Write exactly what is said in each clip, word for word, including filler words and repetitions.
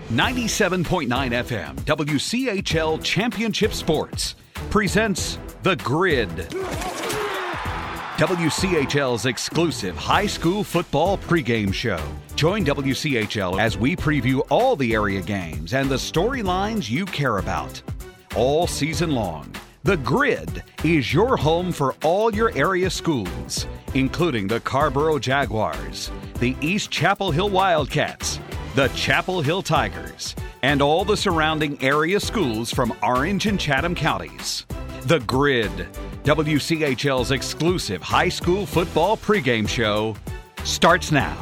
ninety-seven point nine F M W C H L Championship Sports presents The Grid. W C H L's exclusive high school football pregame show. Join W C H L as we preview all the area games and the storylines you care about. All season long, The Grid is your home for all your area schools, including the Carborough Jaguars, the East Chapel Hill Wildcats, the Chapel Hill Tigers, and all the surrounding area schools from Orange and Chatham counties. The Grid, W C H L's exclusive high school football pregame show, starts now.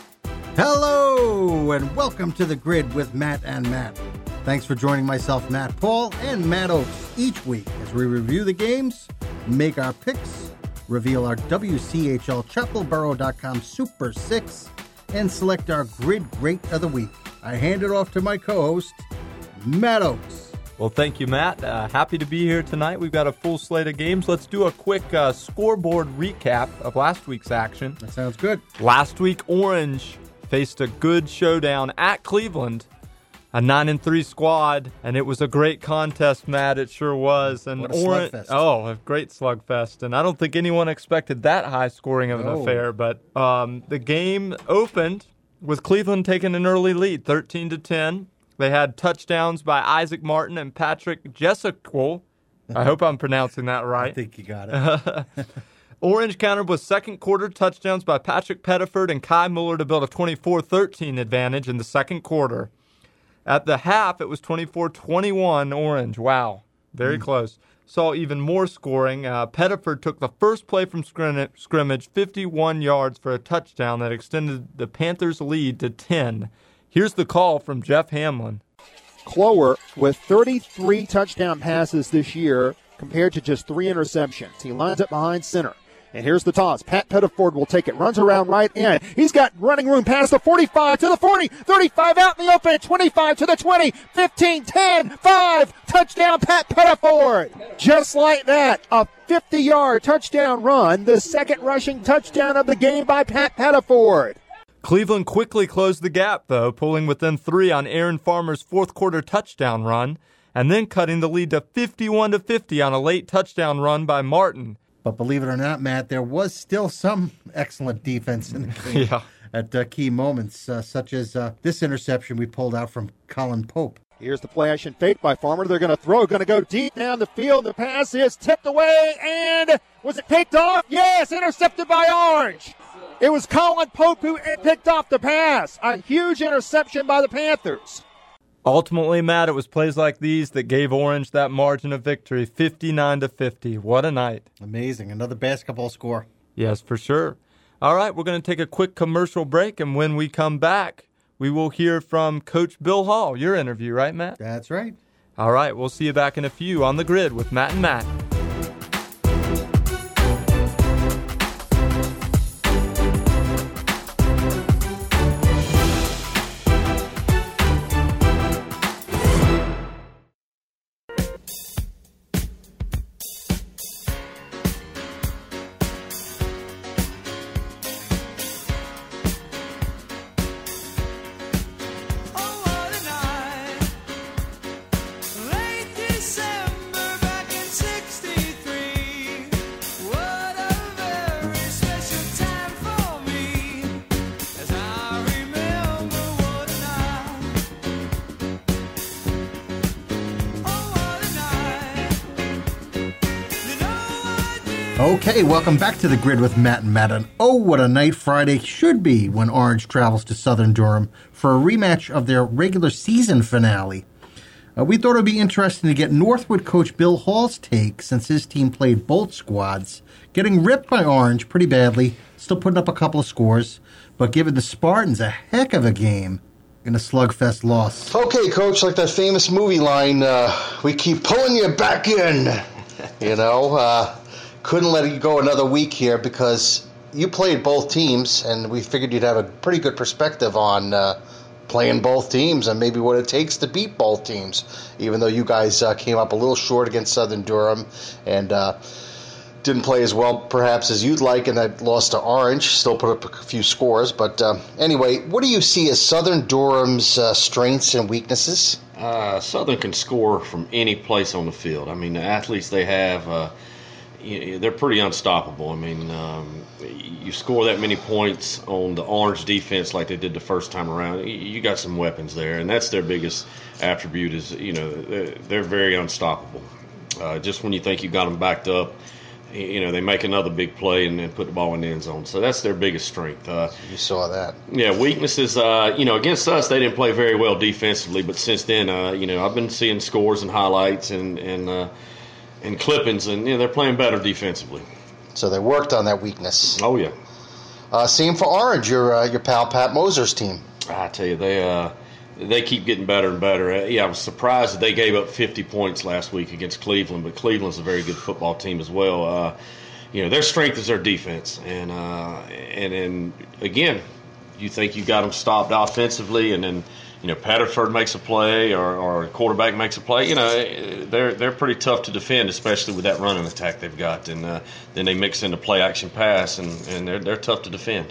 Hello, and welcome to The Grid with Matt and Matt. Thanks for joining myself, Matt Paul, and Matt Oakes each week as we review the games, make our picks, reveal our W C H L Chapel Borough dot com Super Six, and select our Grid Great of the Week. I hand it off to my co-host, Matt Oakes. Well, thank you, Matt. Uh, happy to be here tonight. We've got a full slate of games. Let's do a quick uh, scoreboard recap of last week's action. That sounds good. Last week, Orange faced a good showdown at Cleveland, a nine and three squad, and it was a great contest, Matt. It sure was. And what a Orange, slugfest. Oh, a great slugfest. And I don't think anyone expected that high scoring of an No. affair. But um, the game opened with Cleveland taking an early lead, thirteen to ten. They had touchdowns by Isaac Martin and Patrick Jessica. I hope I'm pronouncing that right. I think you got it. Orange countered with second quarter touchdowns by Patrick Pettiford and Kai Mueller to build a twenty-four thirteen advantage in the second quarter. At the half, it was twenty-four twenty-one Orange. Wow, very mm. close. Saw even more scoring. Uh, Pettiford took the first play from scrim- scrimmage, fifty-one yards for a touchdown that extended the Panthers' lead to ten. Here's the call from Jeff Hamlin. Clower with thirty-three touchdown passes this year compared to just three interceptions. He lines up behind center. And here's the toss. Pat Pettiford will take it. Runs around right end. He's got running room past the forty-five to the forty. thirty-five out in the open. twenty-five to the twenty. fifteen, ten, five. Touchdown, Pat Pettiford. Just like that, a fifty-yard touchdown run. The second rushing touchdown of the game by Pat Pettiford. Cleveland quickly closed the gap, though, pulling within three on Aaron Farmer's fourth quarter touchdown run, and then cutting the lead to fifty-one to fifty on a late touchdown run by Martin. But believe it or not, Matt, there was still some excellent defense in the game yeah. at uh, key moments, uh, such as uh, this interception we pulled out from Colin Pope. Here's the play action fake by Farmer. They're going to throw, going to go deep down the field. The pass is tipped away, and was it picked off? Yes, intercepted by Orange. It was Colin Pope who picked off the pass. A huge interception by the Panthers. Ultimately, Matt, it was plays like these that gave Orange that margin of victory, fifty-nine to fifty. What a night. Amazing. Another basketball score. Yes, for sure. All right, we're going to take a quick commercial break, and when we come back, we will hear from Coach Bill Hall, your interview, right, Matt? That's right. All right, we'll see you back in a few on The Grid with Matt and Matt. Okay, welcome back to The Grid with Matt and Matt. And oh, what a night Friday should be when Orange travels to Southern Durham for a rematch of their regular season finale. Uh, we thought it would be interesting to get Northwood coach Bill Hall's take since his team played both squads, getting ripped by Orange pretty badly, still putting up a couple of scores, but giving the Spartans a heck of a game in a slugfest loss. Okay, coach, like that famous movie line, uh, we keep pulling you back in, you know, uh... couldn't let it go another week here because you played both teams, and we figured you'd have a pretty good perspective on uh, playing both teams and maybe what it takes to beat both teams, even though you guys uh, came up a little short against Southern Durham and uh, didn't play as well, perhaps, as you'd like, and I lost to Orange. Still put up a few scores. But uh, anyway, what do you see as Southern Durham's uh, strengths and weaknesses? Uh, Southern can score from any place on the field. I mean, the athletes they have, uh, you, they're pretty unstoppable. I mean, um, you score that many points on the Orange defense like they did the first time around, you got some weapons there, and that's their biggest attribute is, you know, they're, they're very unstoppable. Uh, just when you think you got them backed up, you know, they make another big play and then put the ball in the end zone. So that's their biggest strength. Uh, you saw that. Yeah, weaknesses, uh, you know, against us, they didn't play very well defensively. But since then, uh, you know, I've been seeing scores and highlights and and, uh, and clippings, and, you know, they're playing better defensively. So they worked on that weakness. Oh, yeah. Uh, same for Orange, your uh, your pal Pat Moser's team. I tell you, they uh, they keep getting better and better. Uh, yeah, I was surprised that they gave up fifty points last week against Cleveland, but Cleveland's a very good football team as well. Uh, you know, their strength is their defense, and uh, and and again, you think you got them stopped offensively, and then you know Pettiford makes a play or, or a quarterback makes a play. You know, they're they're pretty tough to defend, especially with that running attack they've got, and uh, then they mix in the play action pass, and, and they're they're tough to defend.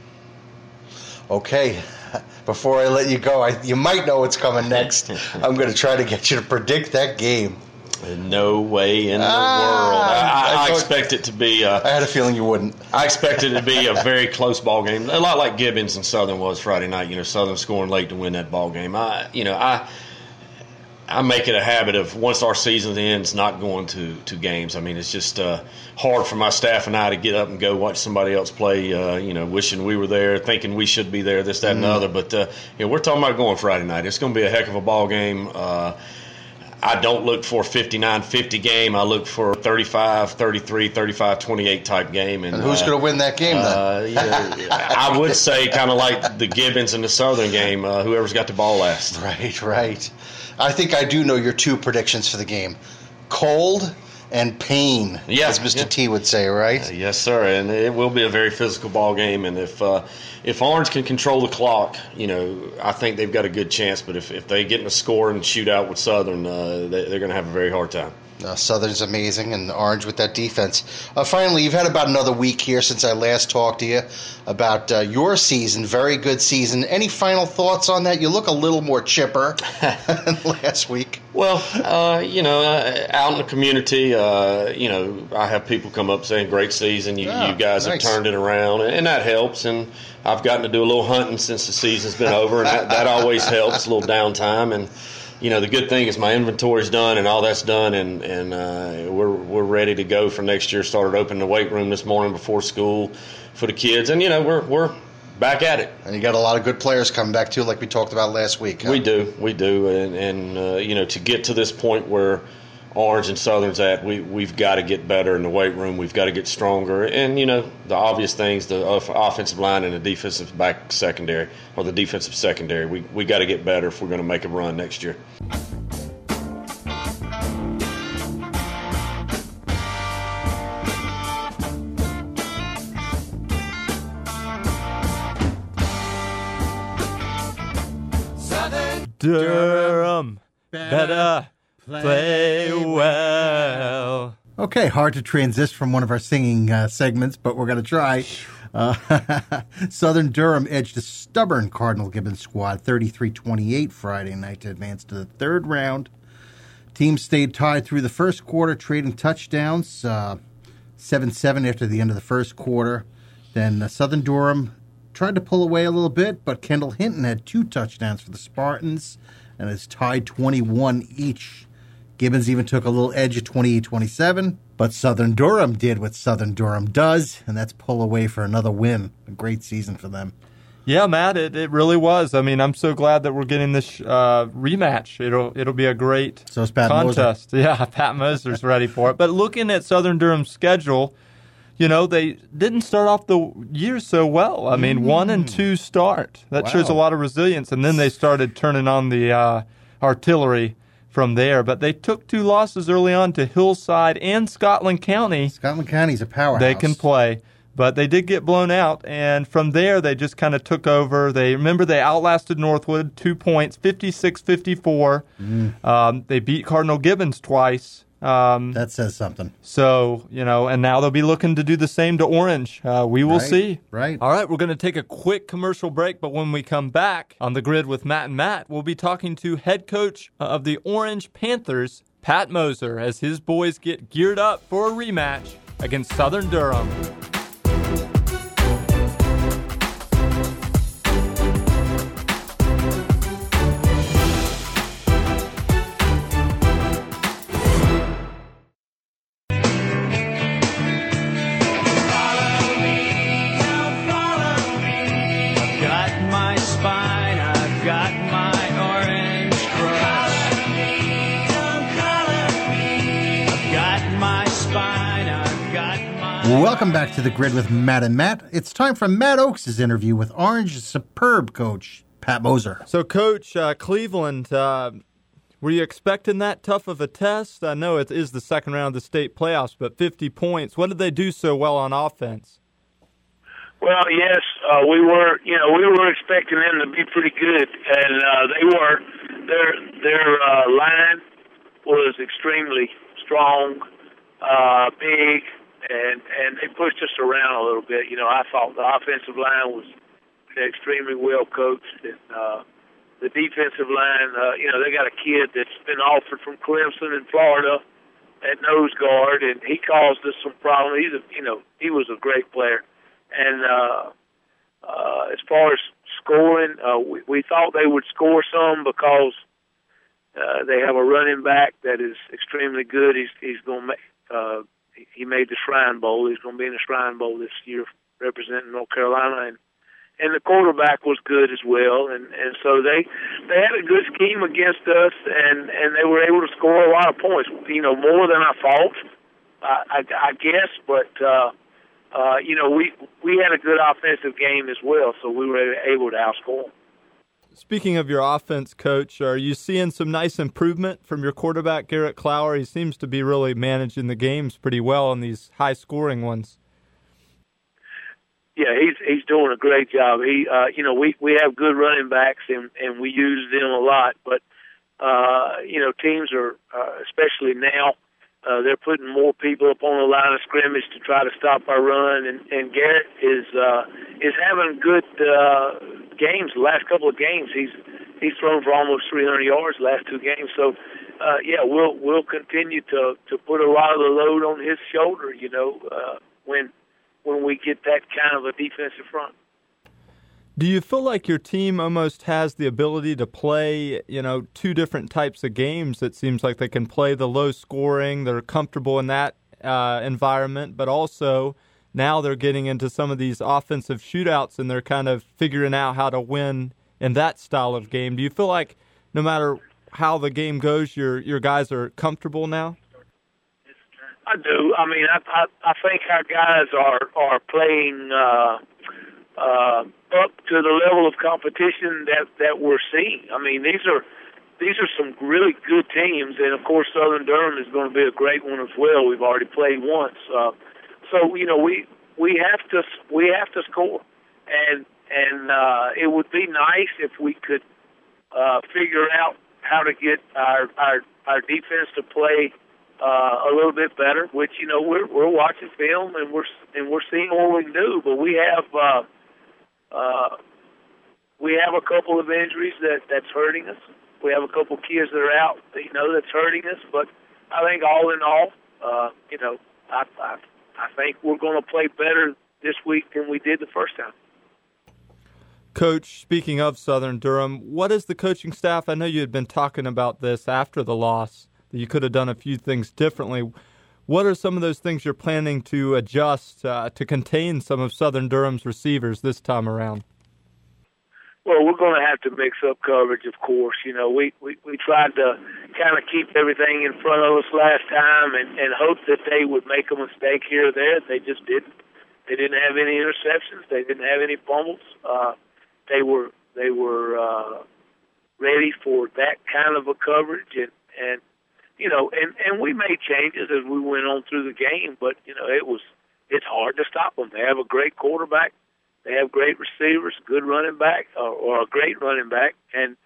Okay. Before I let you go, I, you might know what's coming next. I'm going to try to get you to predict that game. No way in the ah, world. I, I, I, I expect it to be. Uh, I had a feeling you wouldn't. I expected it to be a very close ball game, a lot like Gibbons and Southern was Friday night. You know, Southern scoring late to win that ball game. I, you know, I. I make it a habit of once our season ends, not going to, to games. I mean, it's just uh, hard for my staff and I to get up and go watch somebody else play. Uh, you know, wishing we were there, thinking we should be there, this, that, mm. and the other. But uh, you know, we're talking about going Friday night. It's going to be a heck of a ball game. Uh, I don't look for a fifty-nine fifty game. I look for a thirty-five thirty-three, thirty-five twenty-eight type game. And, and who's uh, going to win that game then? Uh, yeah, I would say kind of like the Gibbons and the Southern game. Uh, whoever's got the ball last. Right, right. I think I do know your two predictions for the game. Cold and pain, yeah, as Mister Yeah. T would say, right? Uh, yes, sir. And it will be a very physical ball game. And if uh, if Orange can control the clock, you know, I think they've got a good chance. But if, if they get in a score and shoot out with Southern, uh, they, they're going to have a very hard time. Uh, Southern's amazing, and Orange with that defense. Uh, finally, you've had about another week here since I last talked to you about uh, your season. Very good season. Any final thoughts on that? You look a little more chipper than last week. Well, uh, you know, uh, out in the community, uh, you know, I have people come up saying, great season. You, oh, you guys nice. have turned it around, and that helps. And I've gotten to do a little hunting since the season's been over, and that, that always helps, a little downtime. And you know, the good thing is my inventory's done and all that's done, and, and uh, we're we're ready to go for next year. Started opening the weight room this morning before school for the kids, and, you know, we're we're back at it. And you got a lot of good players coming back, too, like we talked about last week. Huh? We do, we do, and, and uh, you know, to get to this point where Orange and Southern's at, we, we've got to get better in the weight room. We've got to get stronger. And, you know, the obvious things, the offensive line and the defensive back secondary, or the defensive secondary, we we got to get better if we're going to make a run next year. Durham, better play well. Okay, hard to transist from one of our singing uh, segments, but we're going to try. Uh, Southern Durham edged a stubborn Cardinal Gibbons squad thirty-three twenty-eight Friday night to advance to the third round. Teams stayed tied through the first quarter, trading touchdowns, uh, seven seven after the end of the first quarter. Then uh, Southern Durham tried to pull away a little bit, but Kendall Hinton had two touchdowns for the Spartans, and it's tied twenty-one each. Gibbons even took a little edge at twenty-eight twenty-seven, but Southern Durham did what Southern Durham does, and that's pull away for another win. A great season for them. Yeah, Matt, it, it really was. I mean, I'm so glad that we're getting this uh, rematch. It'll it'll be a great so is Pat contest. Moser. Yeah, Pat Moser's ready for it. But looking at Southern Durham's schedule, you know, they didn't start off the year so well. I mean, mm. one and two start. That wow. shows a lot of resilience. And then they started turning on the uh, artillery from there. But they took two losses early on to Hillside and Scotland County. Scotland County's a powerhouse. They can play. But they did get blown out, and from there they just kind of took over. They remember they outlasted Northwood, two points, fifty-six fifty-four. Mm. Um, they beat Cardinal Gibbons twice. Um, that says something. So, you know, and now they'll be looking to do the same to Orange. Uh, we will right, see. Right. All right, we're going to take a quick commercial break, but when we come back on The Grid with Matt and Matt, we'll be talking to head coach of the Orange Panthers, Pat Moser, as his boys get geared up for a rematch against Southern Durham. Welcome back to The Grid with Matt and Matt. It's time for Matt Oaks' interview with Orange's superb coach, Pat Moser. So, Coach, uh, Cleveland, uh, were you expecting that tough of a test? I know it is the second round of the state playoffs, but fifty points. What did they do so well on offense? Well, yes, uh, we were. You know, we were expecting them to be pretty good, and uh, they were. Their their uh, line was extremely strong, uh, big. And and they pushed us around a little bit. You know, I thought the offensive line was extremely well coached, and uh, the defensive line. Uh, you know, they got a kid that's been offered from Clemson in Florida at nose guard, and he caused us some problems. He's a, you know, he was a great player. And uh, uh, as far as scoring, uh, we, we thought they would score some because uh, they have a running back that is extremely good. He's he's going to make. Uh, He made the Shrine Bowl. He's going to be in the Shrine Bowl this year representing North Carolina. And, and the quarterback was good as well. And, and so they they had a good scheme against us, and, and they were able to score a lot of points, you know, more than I thought, I, I, I guess. But, uh, uh, you know, we, we had a good offensive game as well, so we were able to outscore them. Speaking of your offense, Coach, are you seeing some nice improvement from your quarterback, Garrett Clower? He seems to be really managing the games pretty well in these high-scoring ones. Yeah, he's he's doing a great job. He, uh, you know, we, we have good running backs, and, and we use them a lot. But, uh, you know, teams are, uh, especially now, uh, they're putting more people up on the line of scrimmage to try to stop our run. And, and Garrett is uh, is having good uh, games. The last couple of games, he's he's thrown for almost three hundred yards the last two games. So, uh, yeah, we'll we'll continue to, to put a lot of the load on his shoulder. You know, uh, when when we get that kind of a defensive front. Do you feel like your team almost has the ability to play, you know, two different types of games? It seems like they can play the low scoring, they're comfortable in that uh, environment, but also now they're getting into some of these offensive shootouts and they're kind of figuring out how to win in that style of game. Do you feel like no matter how the game goes, your your guys are comfortable now? I do. I mean, I I, I think our guys are, are playing uh, uh, up to the level of competition that, that we're seeing. I mean, these are these are some really good teams, and of course, Southern Durham is going to be a great one as well. We've already played once, uh, so you know we we have to we have to score, and and uh, it would be nice if we could uh, figure out how to get our our, our defense to play uh, a little bit better. Which you know we're we're watching film and we're and we're seeing what we can do, but we have. Uh, Uh, we have a couple of injuries that, that's hurting us. We have a couple kids that are out, you know, that's hurting us. But I think all in all, uh, you know, I, I, I think we're going to play better this week than we did the first time. Coach, speaking of Southern Durham, what is the coaching staff? I know you had been talking about this after the loss, that you could have done a few things differently. What are some of those things you're planning to adjust uh, to contain some of Southern Durham's receivers this time around? Well, we're going to have to mix up coverage, of course. You know, we, we, we tried to kind of keep everything in front of us last time and, and hope that they would make a mistake here or there. They just didn't. They didn't have any interceptions. They didn't have any fumbles. Uh, they were they were uh, ready for that kind of a coverage, and, and you know, and, and we made changes as we went on through the game, but, you know, it was, it's hard to stop them. They have a great quarterback. They have great receivers, good running back, or, or a great running back. And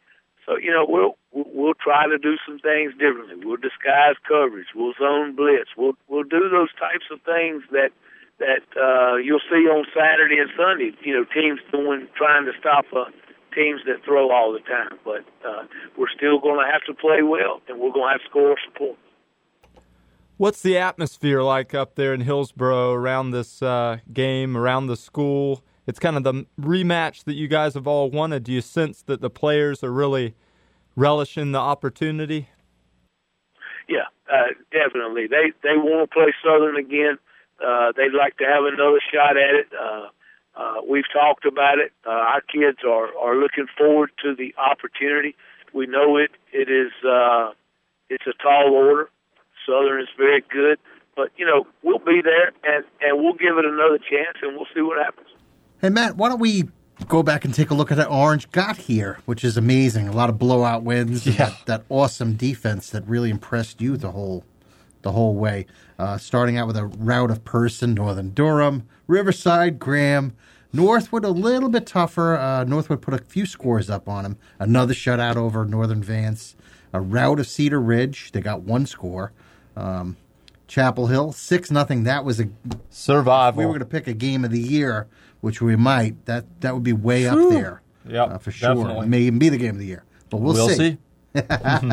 So, you know, we'll we'll try to do some things differently. We'll disguise coverage. We'll zone blitz. We'll we'll do those types of things that that uh, you'll see on Saturday and Sunday. You know, teams doing trying to stop uh, teams that throw all the time. But uh, we're still going to have to play well, and we're going to have to score some points. What's the atmosphere like up there in Hillsboro around this uh, game, around the school? It's kind of the rematch that you guys have all wanted. Do you sense that the players are really relishing the opportunity? Yeah, uh, definitely. They they want to play Southern again. Uh, they'd like to have another shot at it. Uh, uh, we've talked about it. Uh, our kids are, are looking forward to the opportunity. We know it. It is uh, it's a tall order. Southern is very good, but you know we'll be there and, and we'll give it another chance and we'll see what happens. Hey Matt, why don't we go back and take a look at how Orange got here, which is amazing. A lot of blowout wins. Yeah. And that, that awesome defense that really impressed you the whole the whole way. Uh, starting out with a rout of Person, Northern Durham, Riverside, Graham, Northwood a little bit tougher. Uh, Northwood put a few scores up on them. Another shutout over Northern Vance. A rout of Cedar Ridge. They got one score. Um, Chapel Hill, six nothing. That was a survival. If we were going to pick a game of the year, which we might, that, that would be way True. up there. Yeah, uh, for sure. definitely. It may even be the game of the year, but we'll, we'll see. see.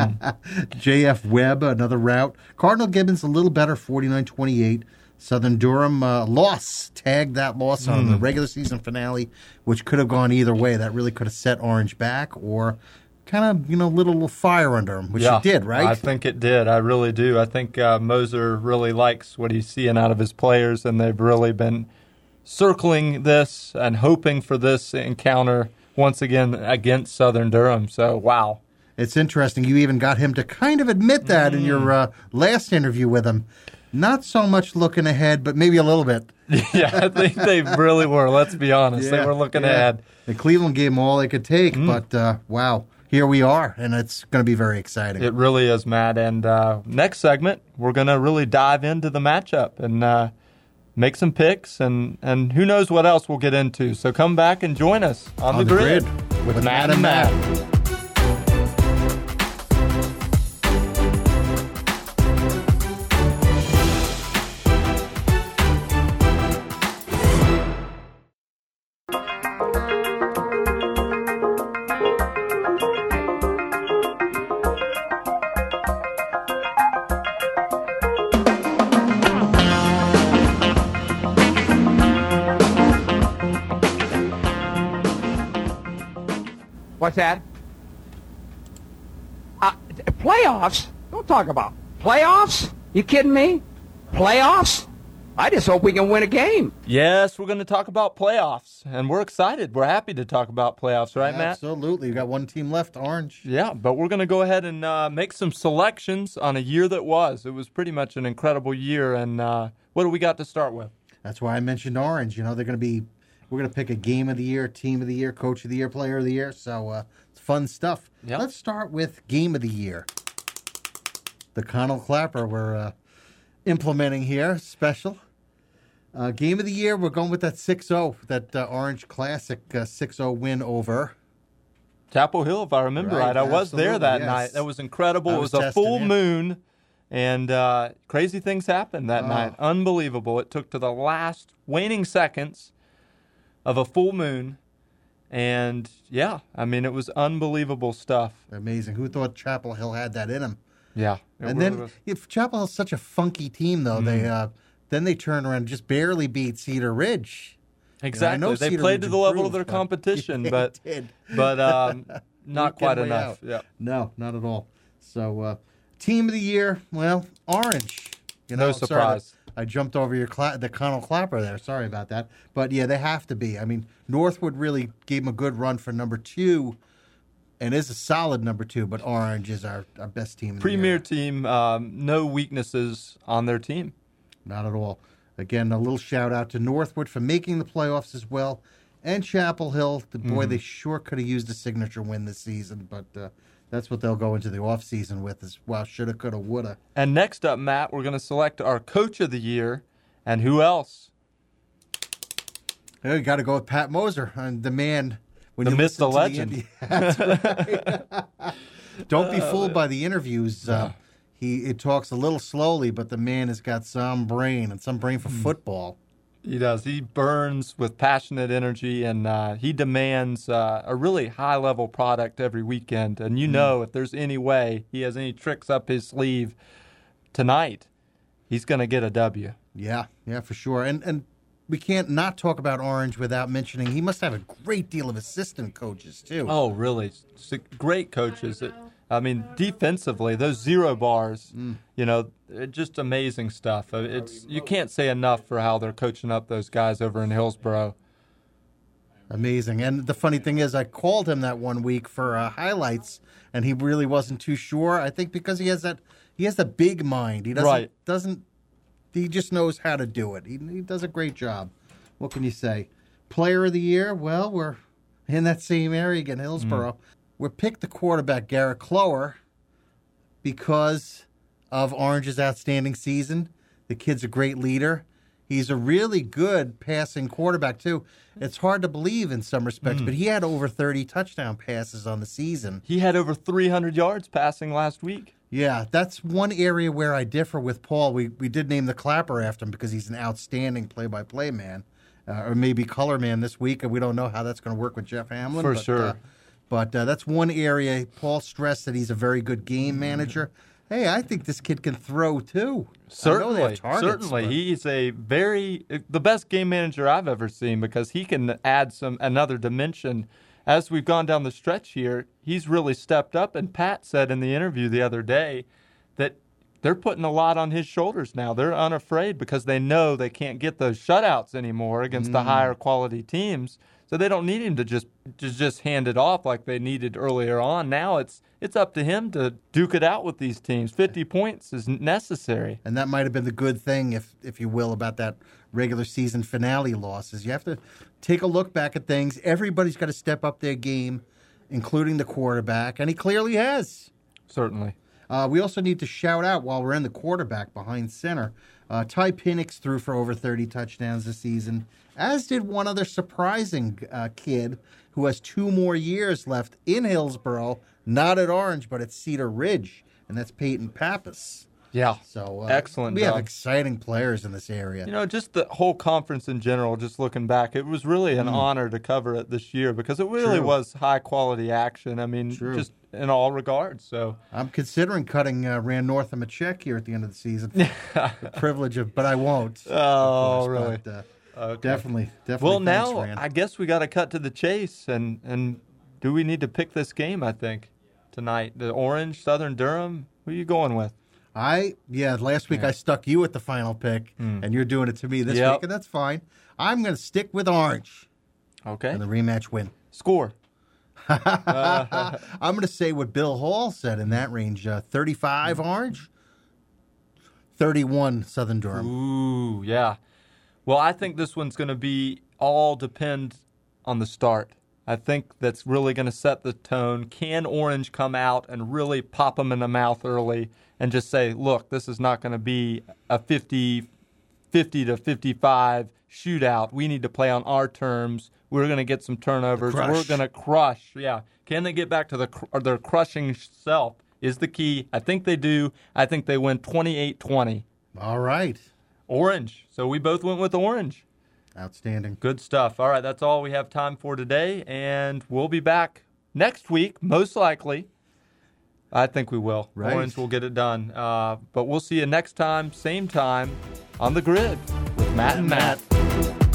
J F Webb, another rout. Cardinal Gibbons, a little better, forty-nine twenty-eight. Southern Durham, uh, loss, tagged that loss mm. on the regular season finale, which could have gone either way. That really could have set Orange back or kind of, you know, lit a little fire under him, which yeah, it did, right? I think it did. I really do. I think uh, Moser really likes what he's seeing out of his players, and they've really been circling this and hoping for this encounter once again against Southern Durham. So, wow. It's interesting. You even got him to kind of admit that mm. in your uh, last interview with him. Not so much looking ahead, but maybe a little bit. Yeah, I think they really were. Let's be honest. Yeah, they were looking yeah. ahead. The Cleveland gave them all they could take, mm. but uh, wow. Here we are, and it's going to be very exciting. It really is, Matt. And uh, next segment, we're going to really dive into the matchup and uh, make some picks, and, and who knows what else we'll get into. So come back and join us on, on the, the grid, grid with, with Matt, Matt and Matt. Matt. What's that? Uh, playoffs? Don't talk about playoffs. You kidding me? Playoffs? I just hope we can win a game. Yes, we're going to talk about playoffs, and we're excited. We're happy to talk about playoffs, right, Absolutely. Matt? Absolutely. We've got one team left, Orange. Yeah, but we're going to go ahead and uh, make some selections on a year that was. It was pretty much an incredible year, and uh, what do we got to start with? That's why I mentioned Orange. You know, they're going to be We're going to pick a game of the year, team of the year, coach of the year, player of the year. So uh, it's fun stuff. Yep. Let's start with game of the year. The Connell Clapper we're uh, implementing here, special. Uh, game of the year, we're going with that six oh, that uh, Orange Classic uh, six oh win over Chapel Hill, if I remember right. right. I was there that yes. night. That was incredible. I it was, was a full in. moon, and uh, crazy things happened that oh. night. Unbelievable. It took to the last waning seconds of a full moon, and, yeah, I mean, it was unbelievable stuff. Amazing. Who thought Chapel Hill had that in them? Yeah. And really then, was. if Chapel Hill's such a funky team, though, mm. they uh, then they turn around and just barely beat Cedar Ridge. Exactly. You know, they Cedar played Ridge to the level improved, of their but competition, they but did. but um, not quite way enough. out. Yeah. No, not at all. So, uh, team of the year, well, Orange. You know, no surprise. Sorry, I jumped over your cla- the Connell Clapper there. Sorry about that. But, yeah, they have to be. I mean, Northwood really gave them a good run for number two and is a solid number two, but Orange is our, our best team. Premier team, um, no weaknesses on their team. Not at all. Again, a little shout out to Northwood for making the playoffs as well, and Chapel Hill. The boy, mm-hmm. they sure could have used a signature win this season, but uh, that's what they'll go into the off season with as well. Shoulda, coulda, woulda. And next up, Matt, we're going to select our coach of the year, and who else? You got to go with Pat Moser, and the man when the you myth, listen the to legend. The, that's right. Don't be fooled by the interviews. Uh, he it talks a little slowly, but the man has got some brain and some brain for football. He does. He burns with passionate energy, and uh, he demands uh, a really high-level product every weekend. And you know, if there's any way he has any tricks up his sleeve tonight, he's going to get a W. Yeah, yeah, for sure. And and we can't not talk about Orange without mentioning he must have a great deal of assistant coaches, too. Oh, really? S- Great coaches. It, I mean, defensively, those zero bars, mm. you know, just amazing stuff. It's you can't say enough for how they're coaching up those guys over in Hillsboro. Amazing. And the funny thing is, I called him that one week for uh, highlights, and he really wasn't too sure. I think because he has that he has the big mind. He doesn't right. doesn't he just knows how to do it. He he does a great job. What can you say? Player of the year? Well, we're in that same area again, Hillsboro. Mm. We picked the quarterback, Garrett Clower, because of Orange's outstanding season. The kid's a great leader. He's a really good passing quarterback, too. It's hard to believe in some respects, mm. but he had over thirty touchdown passes on the season. He had over three hundred yards passing last week. Yeah, that's one area where I differ with Paul. We we did name the Clapper after him because he's an outstanding play-by-play man, uh, or maybe color man this week, and we don't know how that's going to work with Jeff Hamlin. For but, sure. Uh, But uh, that's one area. Paul stressed that he's a very good game manager. Hey, I think this kid can throw, too. Certainly. Targets, certainly. but... He's a very – the best game manager I've ever seen because he can add some another dimension. As we've gone down the stretch here, he's really stepped up. And Pat said in the interview the other day that they're putting a lot on his shoulders now. They're unafraid because they know they can't get those shutouts anymore against mm. the higher quality teams. So they don't need him to just to just hand it off like they needed earlier on. Now it's it's up to him to duke it out with these teams. fifty points is necessary. And that might have been the good thing, if if you will, about that regular season finale loss, is you have to take a look back at things. Everybody's got to step up their game, including the quarterback, and he clearly has. Certainly. Uh, we also need to shout out, while we're in the quarterback behind center, uh, Ty Penix threw for over thirty touchdowns this season, as did one other surprising uh, kid who has two more years left in Hillsboro, not at Orange, but at Cedar Ridge, and that's Peyton Pappas. Yeah, so uh, excellent We job. have exciting players in this area. You know, just the whole conference in general, just looking back, it was really an mm. honor to cover it this year because it really True. was high-quality action. I mean, True. just in all regards. So I'm considering cutting uh, Rand Northam a check here at the end of the season. The privilege of, but I won't. Oh, course, really? But, uh, okay. Definitely, definitely. Well, thanks, now Rand. I guess we got to cut to the chase, and, and do we need to pick this game, I think, tonight? The Orange, Southern Durham, who are you going with? I, yeah, last week Yeah. I stuck you at the final pick, Mm. and you're doing it to me this Yep. week, and that's fine. I'm going to stick with Orange. Okay. And the rematch win. Score. uh, I'm going to say what Bill Hall said in that range, uh, thirty-five Orange, thirty-one Southern Durham. Ooh, yeah. Well, I think this one's going to be all depend on the start. I think that's really going to set the tone. Can Orange come out and really pop them in the mouth early and just say, look, this is not going to be a fifty, fifty to fifty-five shootout. We need to play on our terms. We're going to get some turnovers. We're going to crush. Yeah. Can they get back to the or their crushing self is the key. I think they do. I think they win twenty-eight twenty. All right. Orange. So we both went with Orange. Outstanding. Good stuff. All right, that's all we have time for today, and we'll be back next week, most likely. I think we will. Right. Orange will get it done. Uh, but we'll see you next time, same time, on The Grid with Matt and Matt.